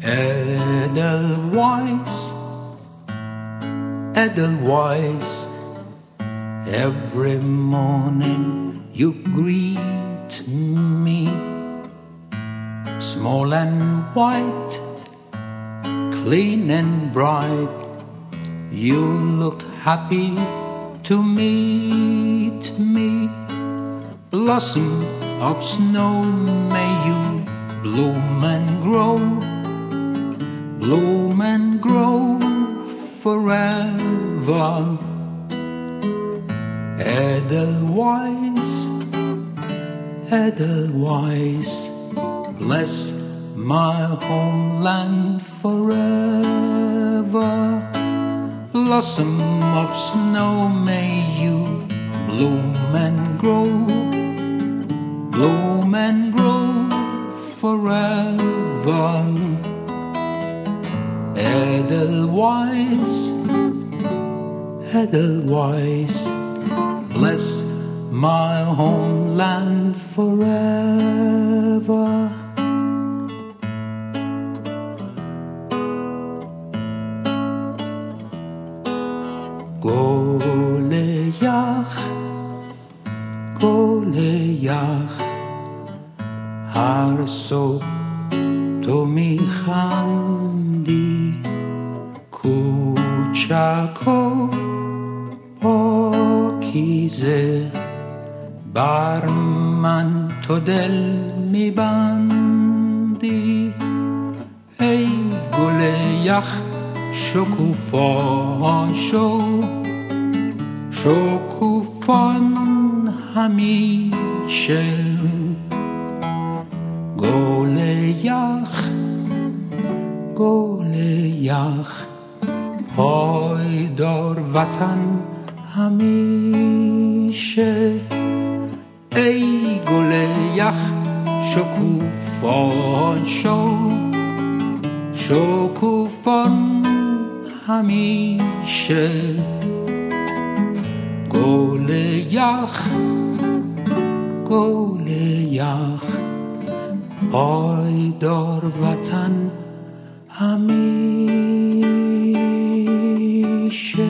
Edelweiss, Edelweiss, every morning you greet me, small and white, clean and bright, you look happy to meet me. Blossom of snow, may you bloom and grow, bloom and grow forever. Edelweiss, Edelweiss, bless my homeland forever. Blossom of snow, may you bloom and grow, bloom and grow forever. Edelweiss, Edelweiss, bless my homeland forever. گلیخ، گلیخ، هر صبح تو میخندی، کوچک و پاکیزه، بر من تو دل میبندی. ای گل یخ شکوفان شو، شکوفان همیشه. گل یخ، گل یخ، پایدار وطن همیشه. ای گل یخ شکوفان شو، شکوفان همیشه. گل یخ، گل یخ، پایدار وطن همیشه.